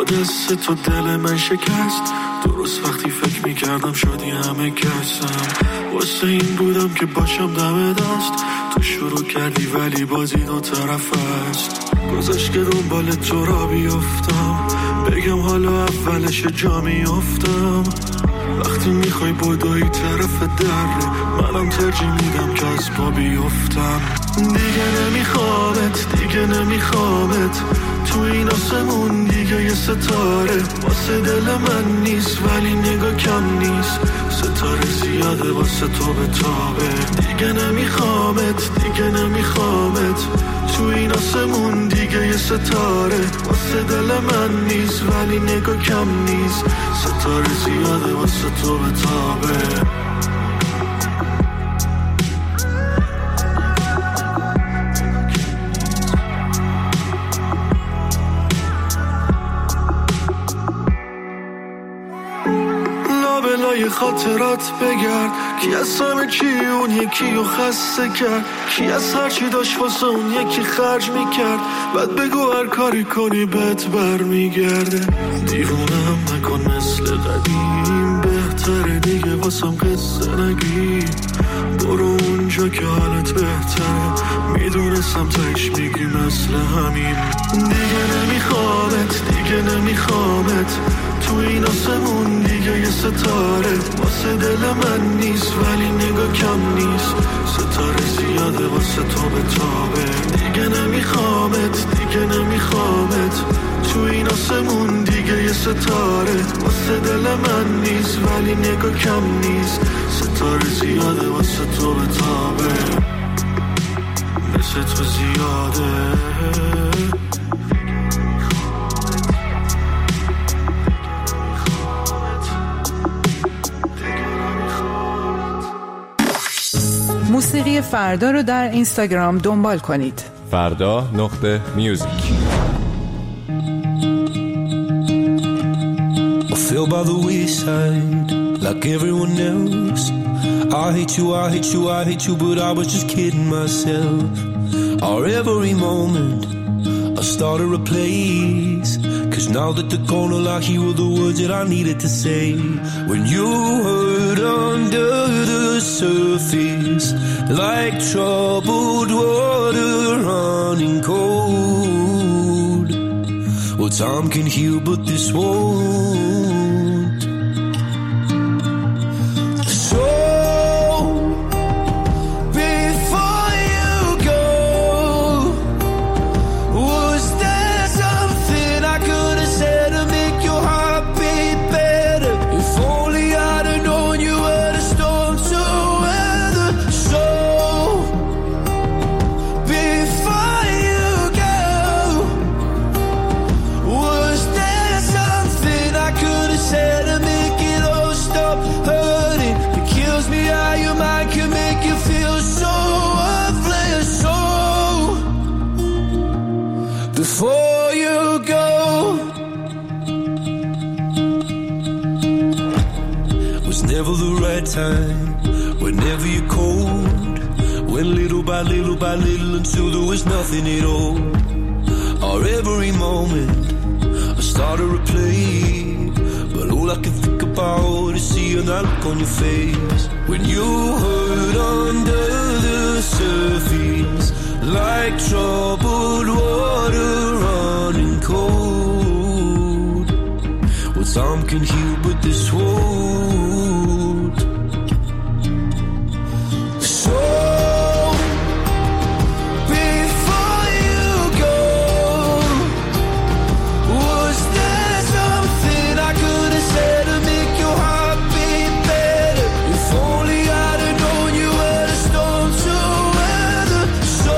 قصه تو دل من شکست. درست وقتی فکر میکردم شدی همه کسم. واسه این بودم که باشم دم دست. تو شروع کردی ولی بازی دو طرف است. گذاشت که دنبال تو را بیفتم. بگم حالا اولش جا میفتم. وقتی میخوای بدوی طرف در، منم ترجیح میدم که از پا بیفتم. دیگه نمیخوامت، دیگه نمیخوامت. تو این آسمون دیگه یه ستاره واسه دل من نیست، ولی نگاه کم نیست. ستاره زیاده واسه تو به تابه. دیگه نمیخوامت، دیگه نمیخوامت. تو این آسمون دیگه یه ستاره واسه دل من نیست، ولی نگاه کم نیست. ستاره زیاده واسه تو به تابه. لابلای خاطرات بگرد، کی از همه چی اون یکی رو خسته کرد. کی از هرچی داشت واسه اون یکی خرج میکرد. بعد بگو هر کاری کنی بهت برمیگرده. دیوونم نکن مثل قدیم، بهتره دیگه واسم قصه نگی. برو اونجا که حالت بهتره، میدونستم تایش میگی مثل همین. دیگه نمیخوامت، دیگه نمیخوامت. تو این آسمون دیگه یه ستاره واسه دل من نیست، ولی نگاه کم نیست. ستاره زیاده واسه تو به تابه. دیگه نمیخوامت، دیگه نمیخوامت. تو این آسمون دیگه یه ستاره واسه دل من نیست، ولی نگاه کم نیست. ستاره زیاده واسه تو به تابه. مثل تو زیاده. موسیقی فردا رو در اینستاگرام دنبال کنید. فردا.music. I feel by the wayside like everyone else. I hate you, I hate you, I hate you, but I was just kidding myself. Our every moment I started a place, 'cause now that they're gone, all I hear were the words that I needed to say. When you hurt under the surface, like troubled water running cold. Well, time can heal, but this won't. So before you go, was there something I could have said to make your heart beat better? If only I'd have known you were the storm to weather. So before you go, was there something I could have said to make it all stop hurting? It kills me how your mind can make you feel so worthless. So before you go, was never the right time, whenever you're cold. Went little by little by little until there was nothing at all. Our every moment I started to play, but all I can think about is seeing that look on your face. When you hurt under the surface, like troubled water running cold. Well, time can heal, but this won't. So before you go, was there something I could have said to make your heart beat better? If only I'd have known you were the storm to weather. So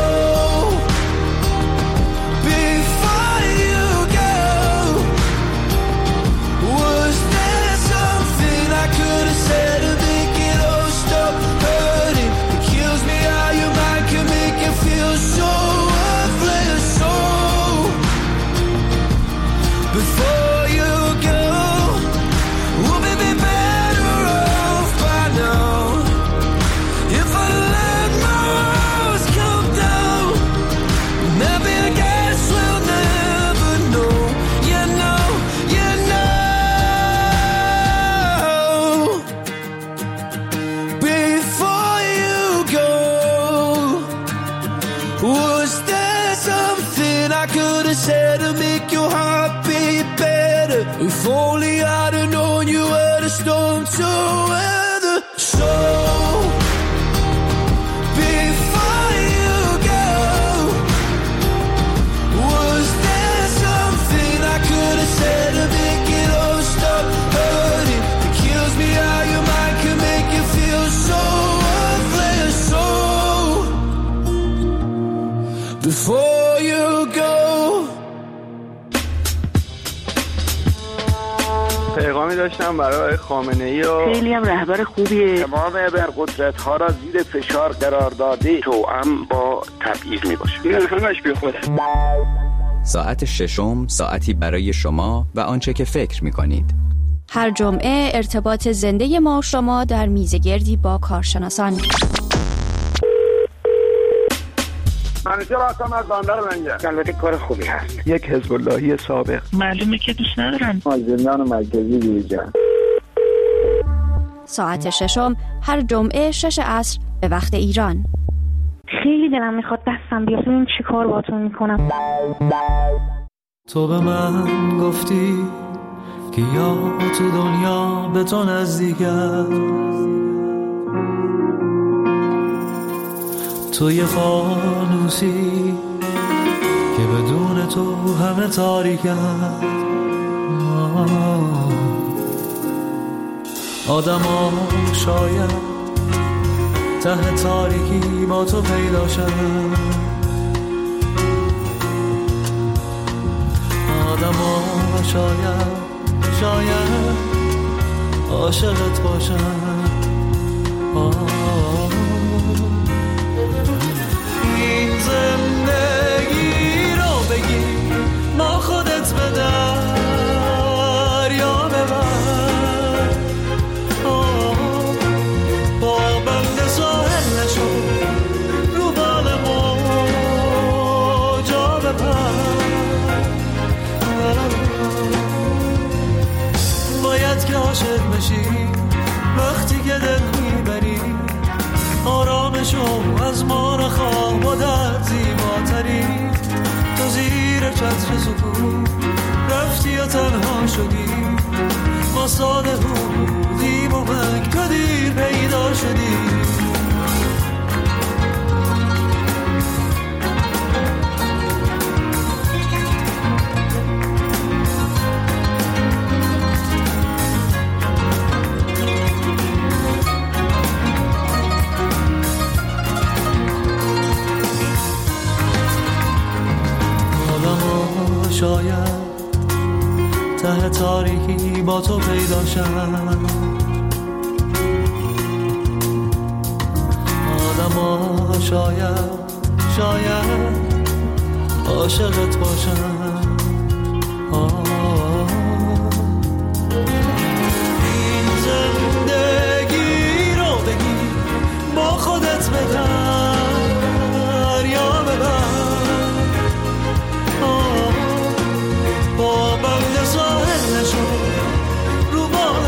before you go, was there something I could Was there something I could have said to make your heart beat better? If only I'd have known you were the storm to weather. So before you go, was there something I could have said to make it all stop hurting? It kills me how your mind can make you feel so worthless. So before you go. پیغامی داشتم برای خامنه‌ای و خیلی هم رهبر خوبیه. تمام ابرقدرت‌ها را زیر فشار قرار داده، توأم با تبعیض میباشه. این همش بیخوده. ساعت ششم، ساعتی برای شما و آنچه که فکر می‌کنید. هر جمعه ارتباط زنده ما و شما در میزگردی با کارشناسان. منیژه راستم از بندر منگه. البته کار خوبی هست. یک حزب اللهی سابق. معلومه که دوست ندارن. زندان مرکزی بیرجان. ساعت ششم هر جمعه 6 عصر به وقت ایران. خیلی دلم میخواد دستم بیاد ببین چی کار باهاتون میکنم. تو به من گفتی که یا تو دنیا به تو نزدیکم، تو یه فانوسی که بدون تو همه تاریکم. آدم ها شاید ته تاریکی با تو پیدا شد، آدم ها شاید عاشقت باشن. این زندگی رو بگی ما خودت به دریا ببر، با بند ساحل نشو رو بال موجا بپر. باید که عاشق بشی وقتی که دل میبری، آرامشو از ما نخواه با درد زیباتری. تو زیر چتر سکون رفتی و تنها شدی، ما ساده بودیم و من تو دیر پیدا شدی. شاید ته تاریکی با تو پیدا شد، آدم ها شاید عاشقت باشن. این زندگی رو بگی با خودت به دریا ببر، با بند ساحل نشو رو بال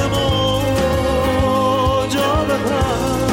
موجا بپر.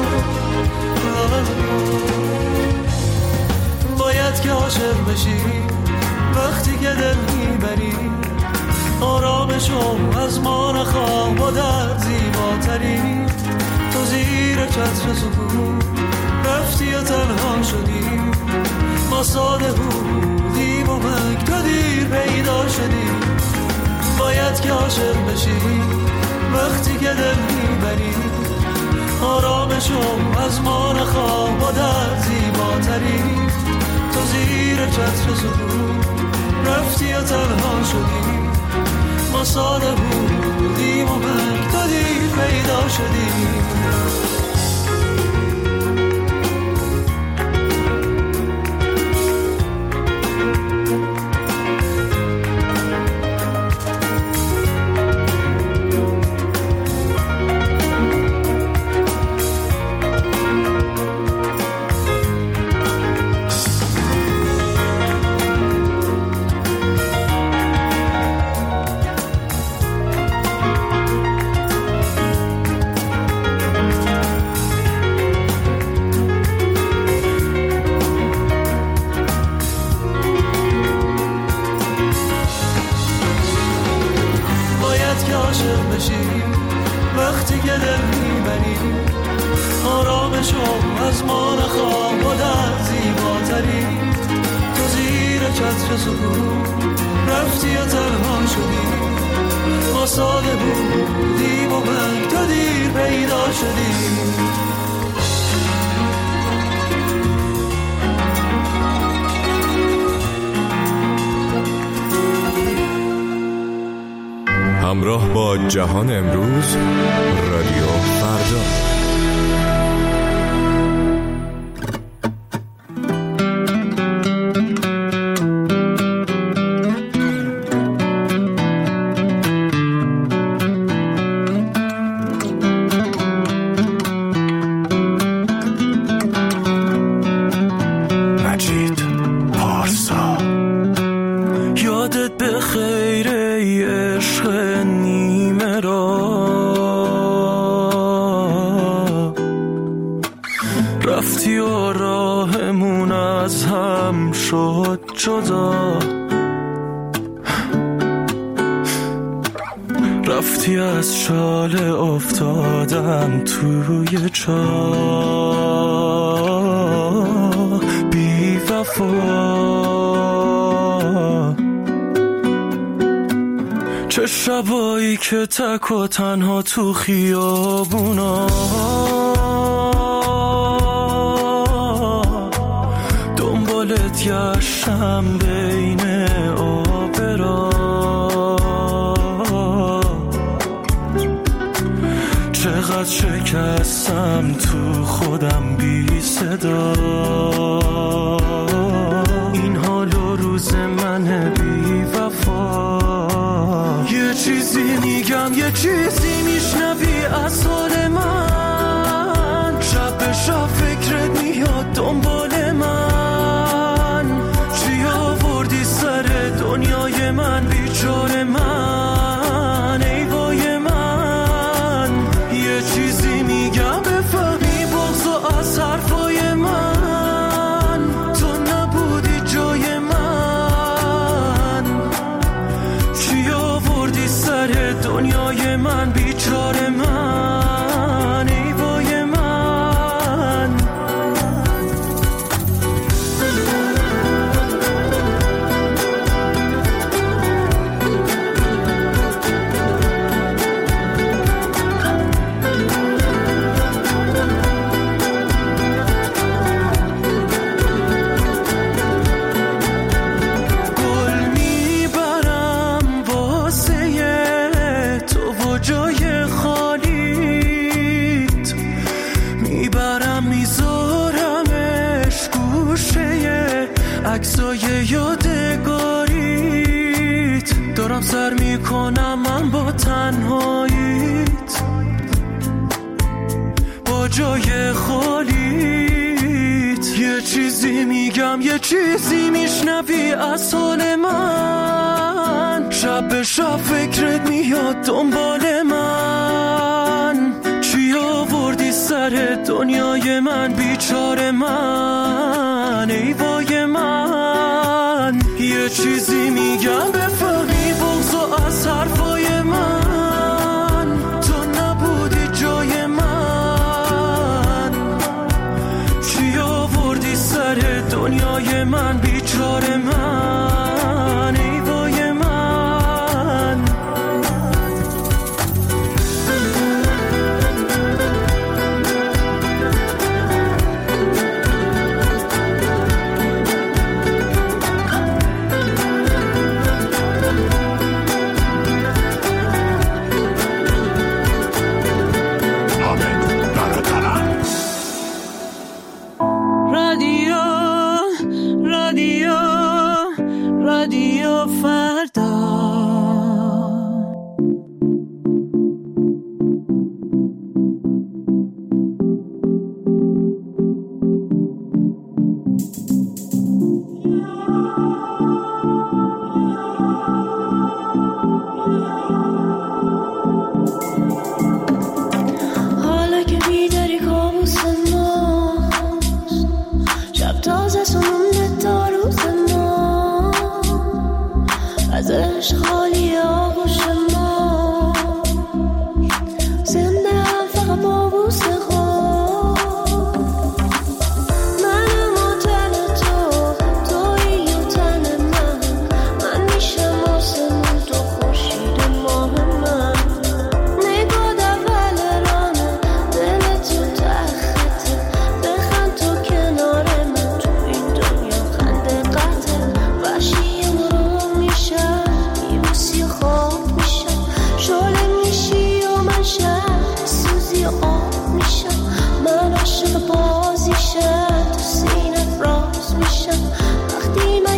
باید که عاشق بشی وقتی که دل میبری، آرامشو از ما نخواه با درد زیباتری. تو زیر چتر سکون رفتی و تنها شدی، ما ساده بودیم و من تو دیر پیدا شدی. باید که عاشق بشی وقتی که دل میبری، آرامشو از ما نخواه با درد زیباتری. تو زیر چتر سکون رفتی و تنها شدی، ما ساده بودیم و من تو دیر پیدا شدی. عطر سکون رفتی یا تنها شدی ما ساده بودیم و من تو دیر پیدا شدی همراه با جهان امروز رادیو فردا. رفتی و راهمون از هم شد جدا رفتی از شاله افتادم توی چاه بی وفا چه شبایی که تک و تنها تو خیابونا دنبالت گشتم بین آبرا چقدر شکستم تو خودم بی صدا این حال و روز من بی وفا یه چیزی میگم یه چیزی میشنوی از حال من شب به شب فکرت میاد دنبال من چی آوردی سر دنیای من بیچاره من ای وای من یه چیزی میگم بفهمی بغض و از حرفای من تو نبودی جای من چی آوردی سر دنیای من بیچاره من ای وای من گل میبرم واسه تو و جای خالیت میبرم میذارمش گوشه عکسای یادگاریت دارم سر میکنم من با تنهاییت با جای خالیت یه چیزی میگم یه چیزی میشنوی از حال من شب به شب فکرت میاد دنبال من چی آوردی سر دنیای من بیچاره من ای وای من یه چیزی میگم بفهمی بغض و از حرفای من تو نبودی جای من چی آوردی سر دنیای من بیچاره من ای وای من رادیو فردا حالا که بیداری کابوس ماست شب تازه سمونه تا روز ما ازش خالی آغوش ما زنده هم فقط با بوس خود منم و تن توی و تن من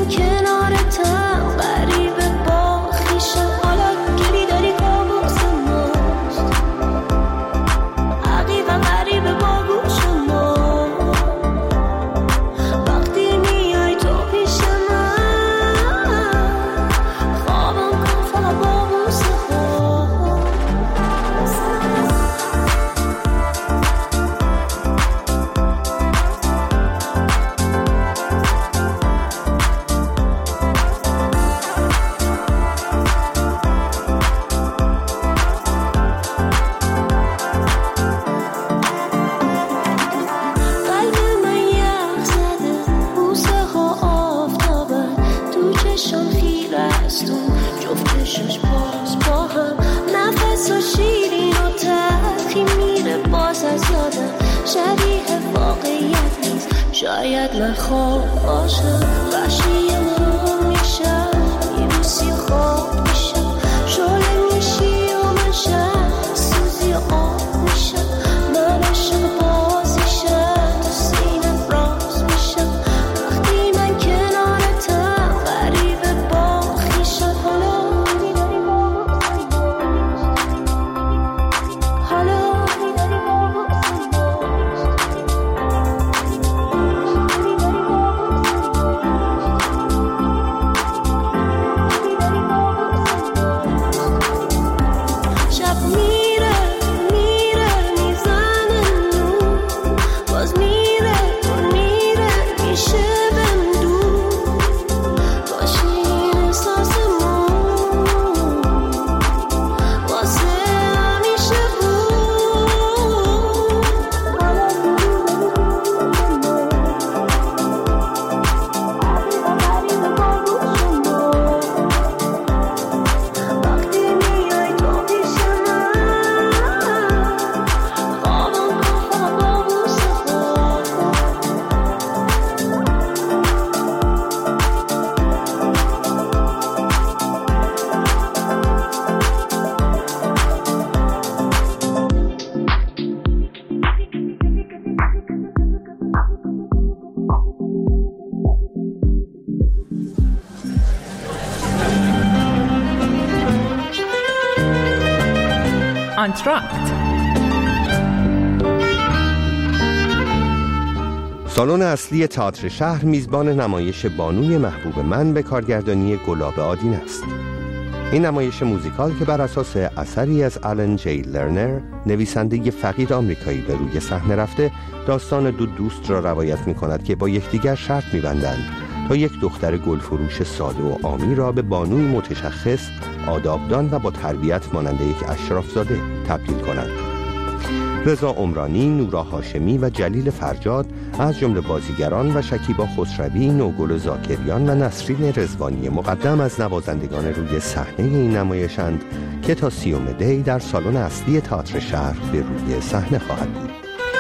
من کنارتم غریبه با خیشم حالا که بیداری کابوس ماست عقیقا غریبه با گوش ما وقتی میای تو پیش من خوابم کن فقط با بوسه شبیه واقعیت نیست شاید من خواب باشم وحشی مرون میشم میبوسی خواب میشم شعله میشی و من شب سوزی و آب میشم من عاشق بازیشم تو سینم راز میشم وقتی من کنارتم غریبه با خیشم حالا میداری آنتراکت. سالن اصلی تئاتر شهر میزبان نمایش بانوی محبوب من به کارگردانی گلاب آدین است. این نمایش موزیکال که بر اساس اثری از آلن جی لرنر نویسنده فقید آمریکایی به روی صحنه رفته، داستان دو دوست را روایت می کند که با یکدیگر شرط می بندند تا یک دختر گلفروش ساده و عامی را به بانوی متشخص، آدابدان و با تربیت مانند یک اشرافزاده تبدیل کنند. رضا عمرانی، نورا هاشمی و جلیل فرجاد از جمله بازیگران و شکیبا خسروی، نوگل زاکریان و نسرین رضوانی مقدم از نوازندگان روی صحنه این نمایشند که تا 30 دی در سالن اصلی تئاتر شهر به روی صحنه خواهد بود.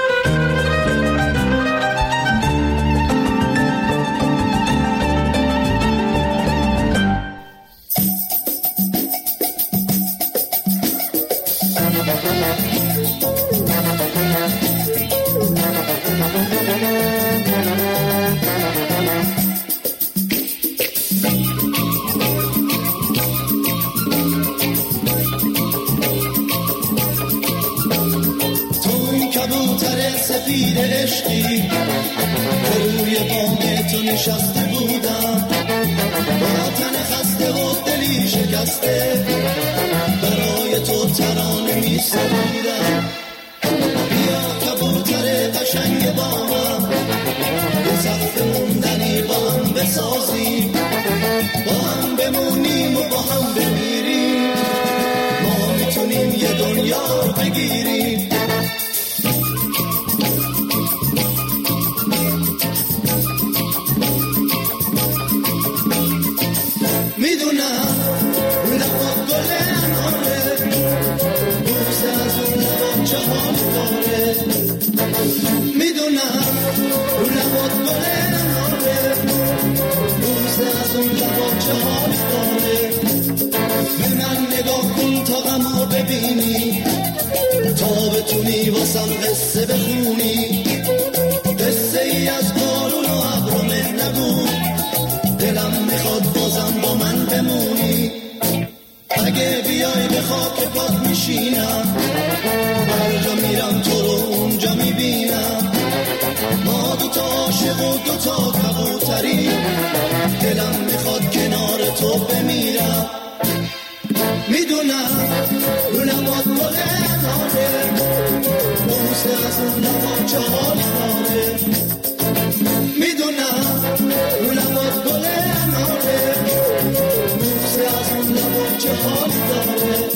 سفید عشقی که روی بام تو نشسته بودم، با تن خسته و دلی شکسته برای تو ترانه می سرودم. بیا کبوتر قشنگ بامم، به سخت موندنی با هم بسازیم، با هم بمونیم و با هم بمیریم، ما میتونیم یه دنیا بگیریم. میدونم لبا گل اناره، بوسه از اون لبا چه حال داره. میدونم لبا گل اناره، بوسه از اون لبا چه حال داره. به من نگاه کن تا غمو ببینی، تا بتونی واسم قصه بخونی، قصه ای از بارون و ابر و مه نگو، دلم دلم میخواد بازم با من بمونی، اگه بیای به خاک پات میشینم، هر جا میرم تو رو اونجا میبینم، ما دوتا عاشق و دوتا کبوتری، دلم میخواد کنار تو بمیرم. میدونم رو لبات گل ناره، بوسه از اون لبات چه حالی داره، میدونم رو لبات گل ناره، بوسه از اون لبات چه حالی داره.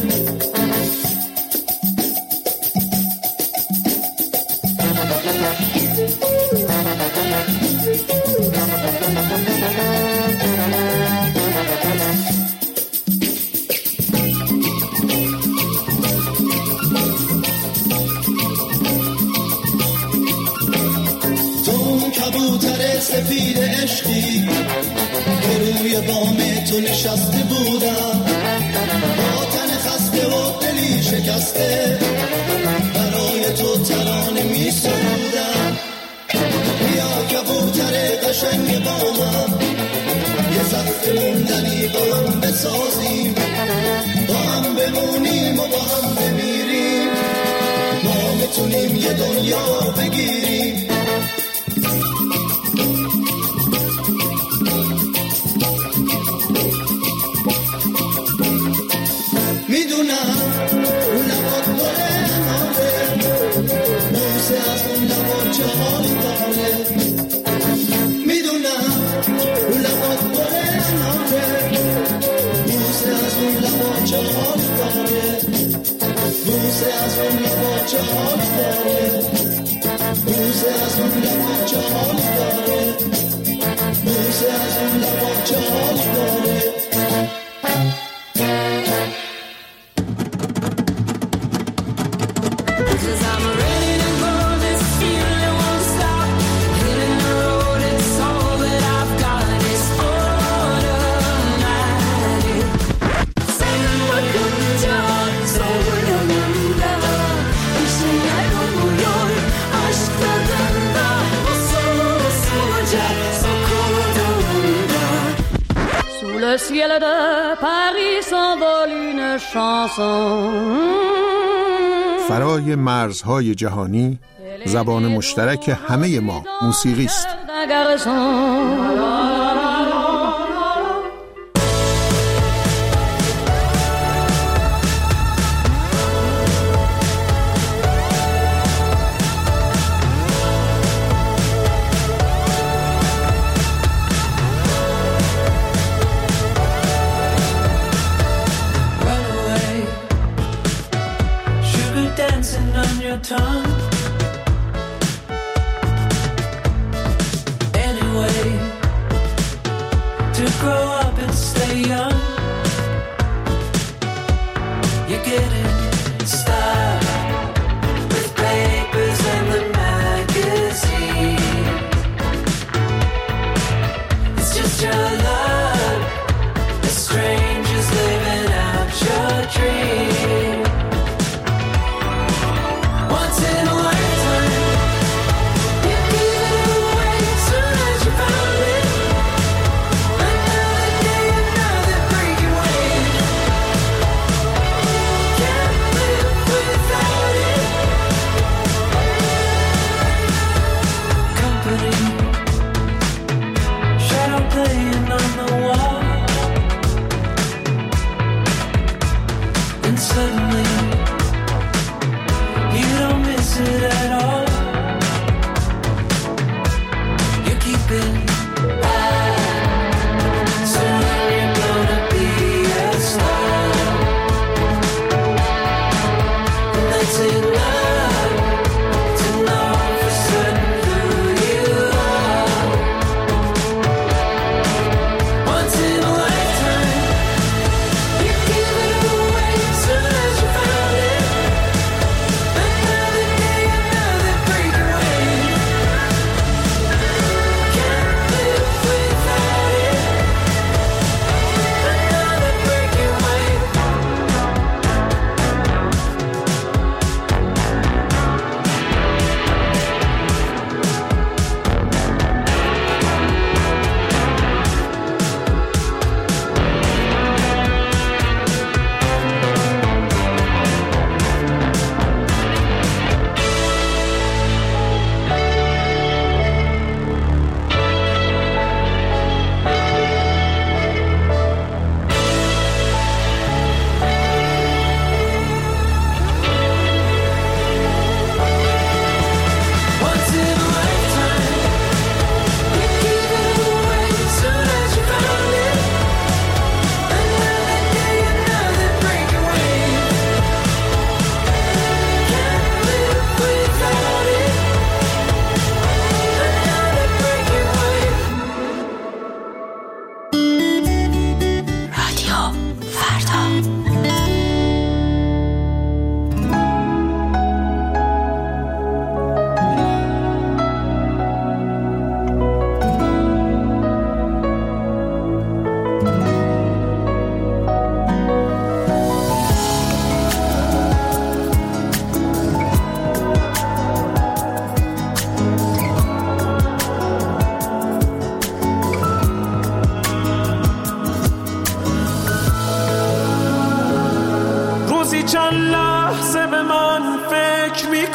کبوتر سفید عشقی که روی بام تو نشسته بودم، با تن خسته و دلی شکسته برای تو ترانه می سرودم. بیا کبوتر قشنگ بامم، یه سقف موندنی با هم بسازیم، با هم بمونیم و با هم بمیریم، ما میتونیم یه دنیا بگیریم. میدونم اون لبات گل ناره، بوسه از اون لبات چه حالی داره، میدونم اون لبات گل ناره، بوسه از اون لبات چه حالی داره، بوسه از اون لبات چه حالی داره، بوسه از اون لبات چه حالی داره، بوسه از اون لبات چه حالی داره. Le ciel de Paris s'envole une chanson. فرای مرزهای جهانی، زبان مشترک همه ما موسیقی است. Tongue. Anyway, to grow up and stay young, you're getting style with papers and the magazine. It's just your luck, the strangers living out your dream. Once in a lifetime, you give it away soon as you found it. Another day, another breaking wave. Can't live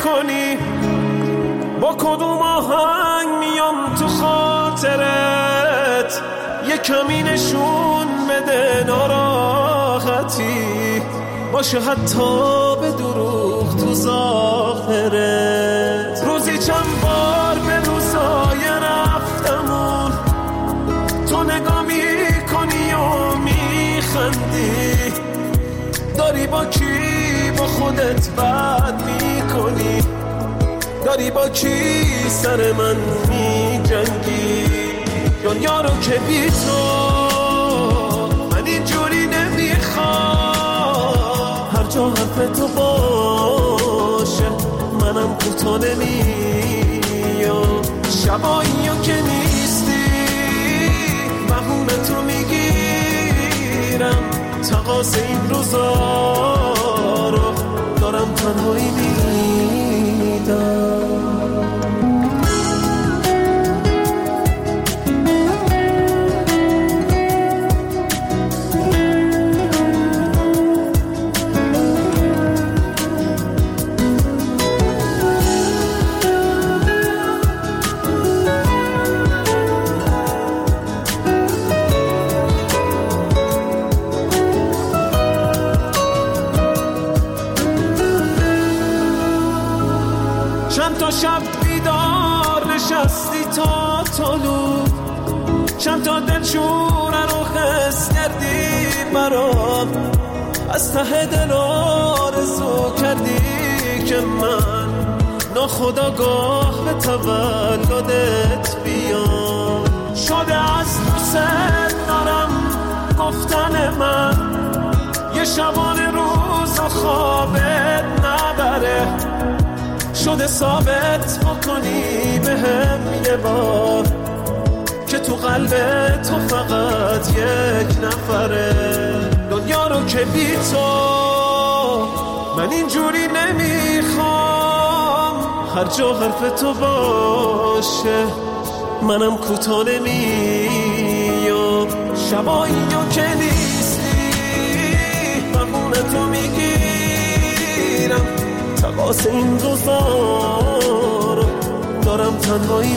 کنی با کدوم آهنگ میام تو خاطرت، یه کمی نشون بده ناراحتی باشه حتی به دروغ تو ظاهرت. روزی چند بار به روزای رفتمون تو نگاه میکنی و میخندی، داری با کی با خودت بد میکنی، داری با کی سر من میجنگی. دنیا رو که بی تو من اینجوری نمیخوام، هر جا حرف تو باشه منم کوتا نمیام. شباییو که نیستی بهونه تو میگیرم، تقاس این روزا رو دارم تنهایی میدم. چند تا شب بیدار نشستی تا طلوع، چند تا دلشونه رو حس کردی برام، از ته دل آرزو کردی که من ناخودآگاه به تولدت بیام. شده از دوست دارم گفتن من یه شبانه روز و خوابت نبره، شده ثابت بکنی بهم یه بار که تو قلب تو فقط یک نفره. دنیا رو که بی تو من اینجوری نمیخوام، هر جا حرف تو باشه منم کوتا نمیام. شبایی که نیستی بهونه تو میگیرم، تقاس این روزا رو دارم تنهایی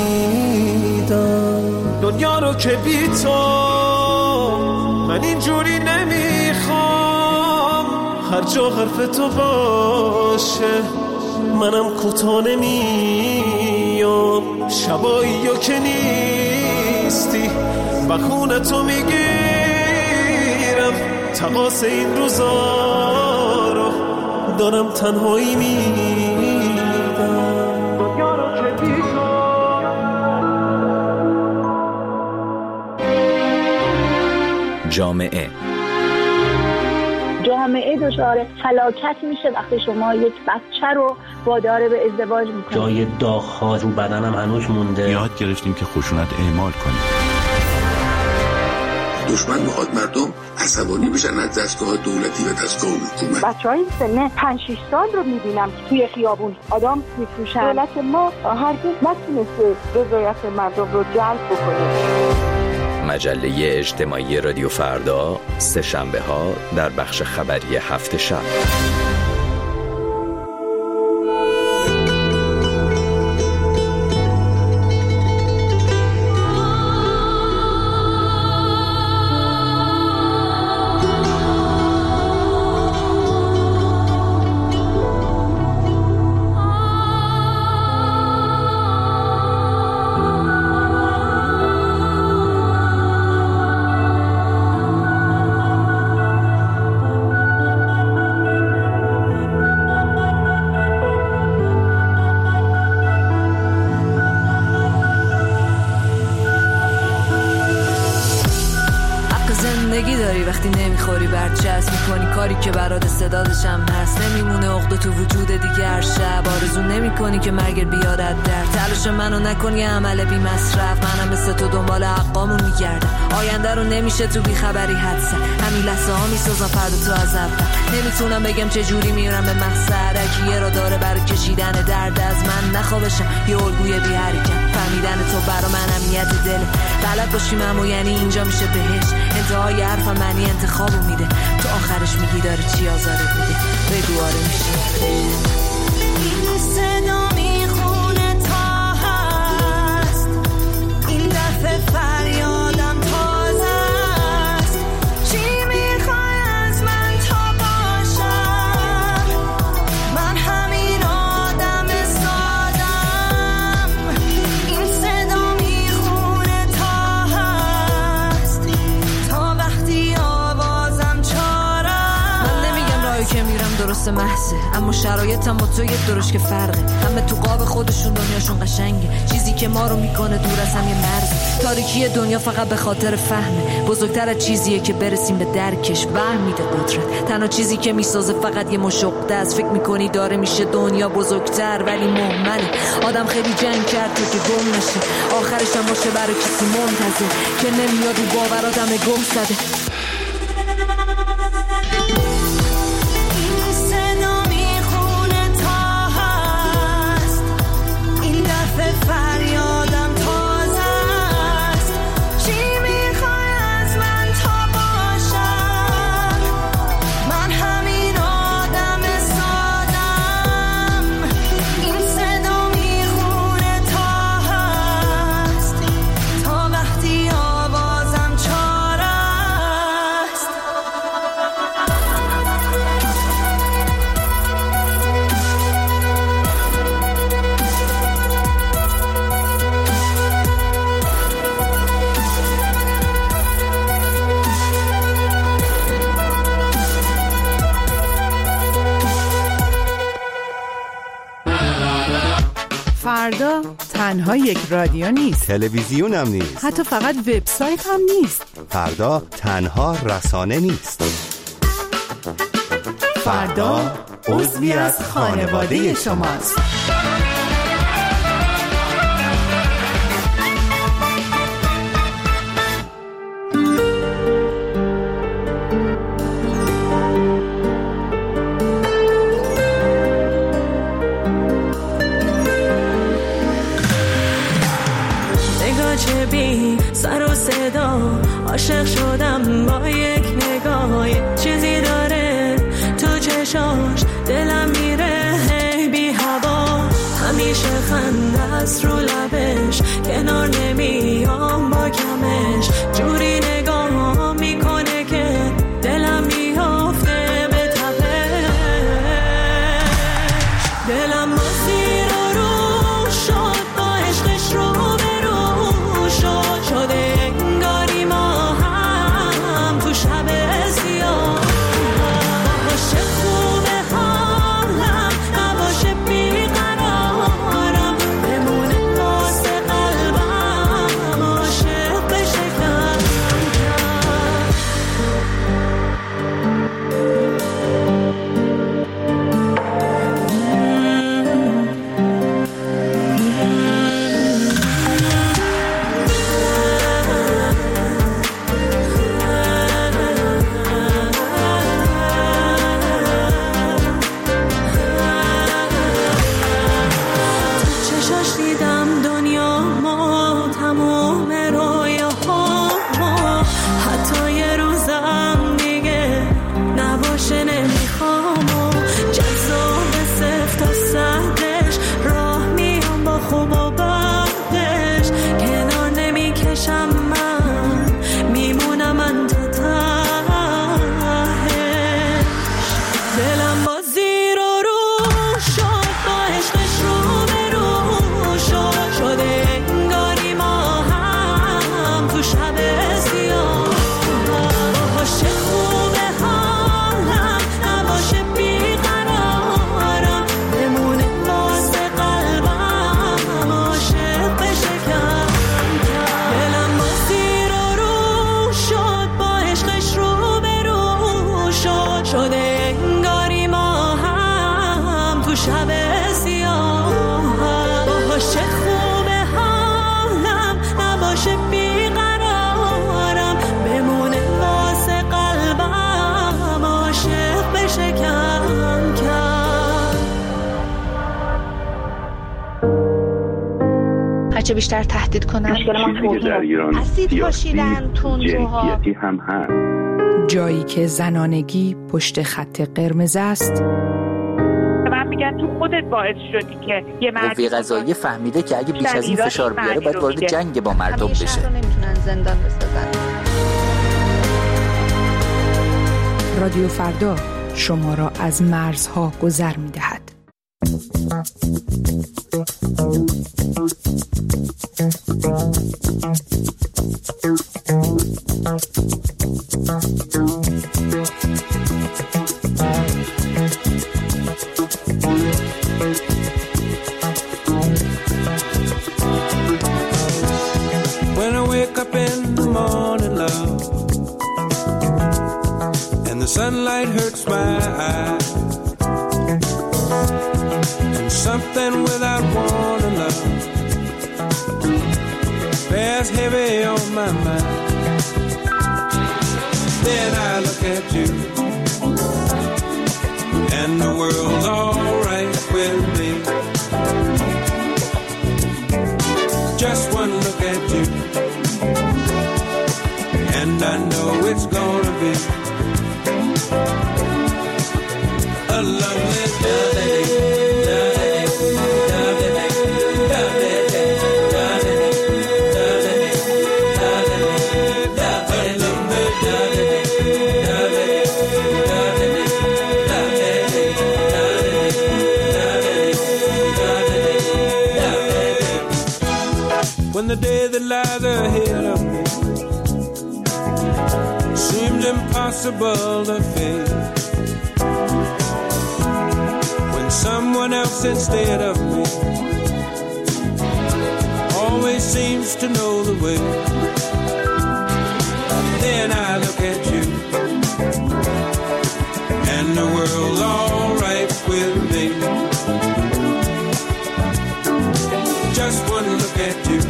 میدم. دنیا رو که بی تو من اینجوری نمیخوام، هر جا حرف تو باشه منم کوتا نمیام. شبایی که نیستی بهونه تو میگیرم، تقاس این روزا رو دارم تنهایی میدم. جامعه دچار فلاکت میشه وقتی شما یک بچه رو وادار به ازدواج میکنید. جای داغ‌ها رو بدنم هنوز مونده. یاد گرفتیم که خشونت اعمال کنیم. دشمن میخواد مردم عصبانی بشن از دستگاه دولتی و دستگاه حکومت. بچهای سن 5-6 سال رو میبینم توی خیابون آدم میفروشن. دولت ما هرگز نتونسته رضایت مردم رو جلب بکنه. مجله اجتماعی رادیو فردا، سه شنبه ها در بخش خبری هفت شب. وقتی نمیخوری برچسب میکنی کاری که برات استعدادشم هست، نمیمونه عقده تو وجود دیگر شب، آرزو نمیکنی که مرگ بیارد در تلاش منو نکنی عمل بی مصرف. منم مثل تو دنبال حقامون میگردم، آینده رو نمیشه تو بی خبری حدسه، همین لحظه ها میسازم فردا تو از اول. نمیتونم بگم چه جوری میرم به مقصد، یه را داره برای کشیدن درد از من نخوابشم یه الگوی بی حرکت. فهمیدن تو برا من امنیت دله، بلد باشیم اما یعنی اینجا میشه بهش. انتهای حرفم معنی انتخابو میده، تو آخرش میگی داره چی آزارت میده، بگو آره میشه. محضه، اما شرایطم با تو یه درش که فرقه. همه تو قاب خودشون دنیاشون قشنگه، چیزی که ما رو میکنه دور از هم یه مرز. تاریکی دنیا فقط به خاطر فهمه، بزرگتر از چیزیه که برسیم به درکش. وهم میده قدرت، تنها چیزی که میسازه فقط یه مشقده است. فکر میکنی داره میشه دنیا بزرگتر ولی مهمله. آدم خیلی جنگ کرد تو که گم نشه، آخرش هم باشه برای کسی منتظر که نمیاد و باورات همه گم زده. فریادم تازه است، چی میخوای از من تا باشم؟ من همین آدم سادم. این صدا میخونه تا هست، تا وقتی آوازم چاره است. فردا تنها یک رادیو نیست، تلویزیون هم نیست، حتی فقط وبسایت هم نیست. فردا تنها رسانه نیست. فردا عضوی از خانواده شماست. سر و صدا عاشق شدم با یک نگاه، چیزی داره تو چشاش دلم میره هی بی هوا. همیشه خنده است رو لبش، کنار نمیام با کمش. جوری نگاه میکنه که دلم میافته به تپش. دلم مسیر رو شد با عشقش رو برو شد، شده انگاری ما هم تو شب سیاه. باشه خوبه حالم، نباشه بیقرارم، بمونه واسه قلبم عاشق بشه کم هرچه بیشتر تهدید کنن. چیزی که در ایران سیاسی جنسیتی هم هست. جایی که زنانگی پشت خط قرمز است. من میگن تو خودت باعث شدی که یه قوه قضاییه فهمیده که اگه بیش از این فشار بیاره باید وارد جنگ با مردم بشه. شهر رو نمیتونن زندان بسازن. رادیو فردا شما را از مرزها گذر می‌دهد. When I wake up in the morning, love, and the sunlight hurts my eyes, and something without warning, love, bears heavy on my mind. Then I look at you, and the world's alright with me. Just one look at you, and I know it's gonna be a lovely day. When the day that lies ahead of me seems impossible to face, when someone else instead of me always seems to know the way, then I look at you, and the world's alright with me. Just one look at you,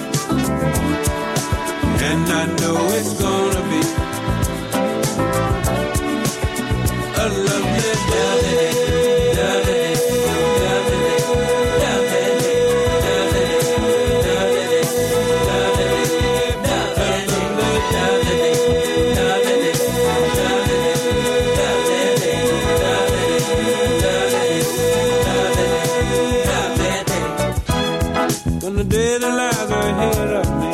and I know it's gonna be a lovely day. When the day that lies ahead of me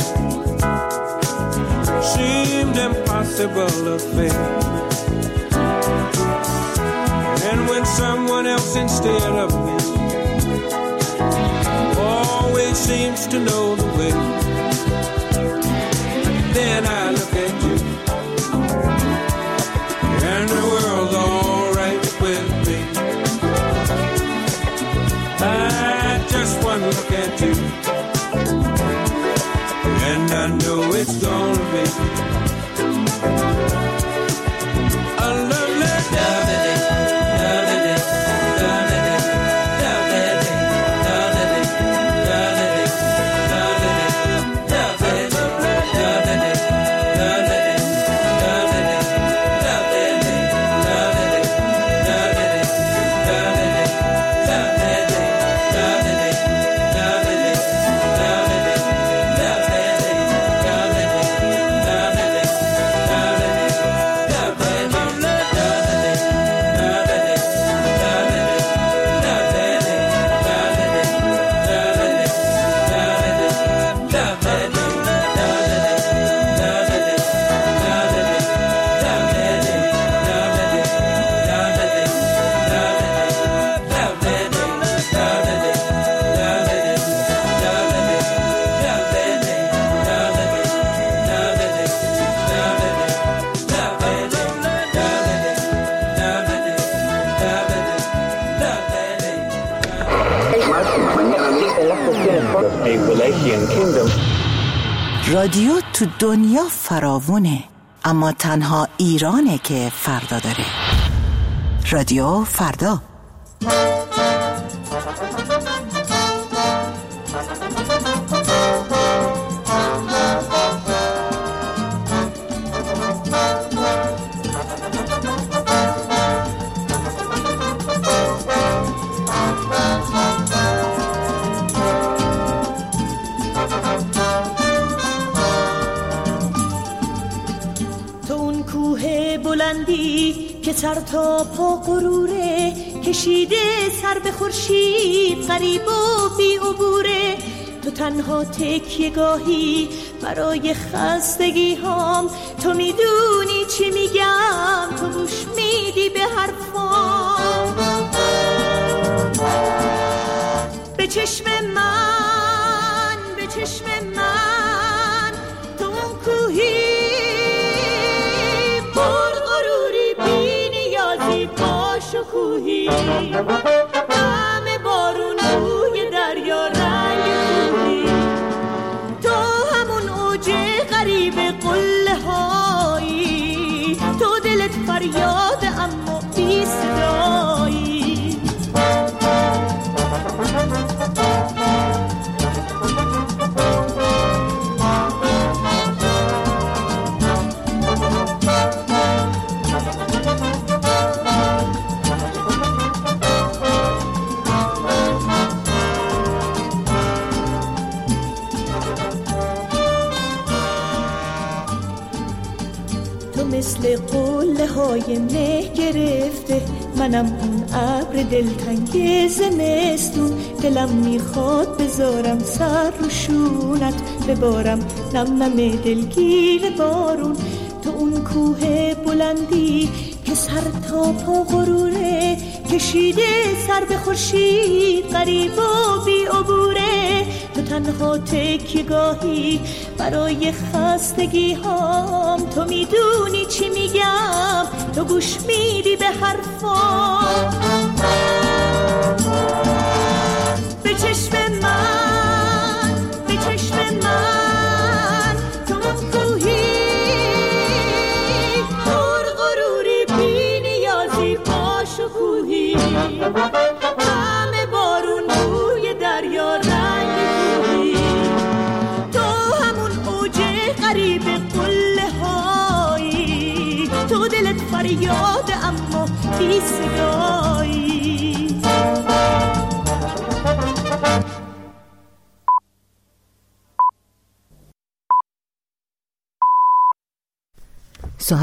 seemed impossible to face, and when someone else instead of me always seems to know the way, then I look at you, and the world's alright with me. I just one look at you, and I know it's gonna be a lovely day. رادیو تو دنیا فراوونه، اما تنها ایرانه که فردا داره. رادیو فردا. که سر تا پا غروره، کشیده سر به خورشید غریب و بی عبوره. تو تنها تکیه گاهی برای خستگی هام، تو میدونی چی میگم، تو گوش میدی به حرفام. به چشم من، به چشم من، تو اون کوهی پر غروری بی نیازی با شکوهی، همه بارون روی دریا رنگ کوهی، تو همون اوج غریب قله هایی، تو دلت فریاد اما بی صدایی. مثل قله های مه گرفته، منم اون ابر دلتنگ زمستون، دلم میخواد بذارم سر رو شونت، ببارم نم نم دلگیر بارون. تو اون کوه بلندی که سر تا پا غروره، کشیده سر به خورشید غریب و بی عبوره. تو تنها تکیه گاهی برای خستگی هام، تو میدونی چی میگم، تو گوش میدی به حرفام. به چشم من، به چشم من، تو اون کوهی پر غروری بی نیازی با شکوهی، همه بارون روی دریا رنگ کوهی، تو همون اوج غریب قله هایی، تو دلت فریاد اما بی صدایی.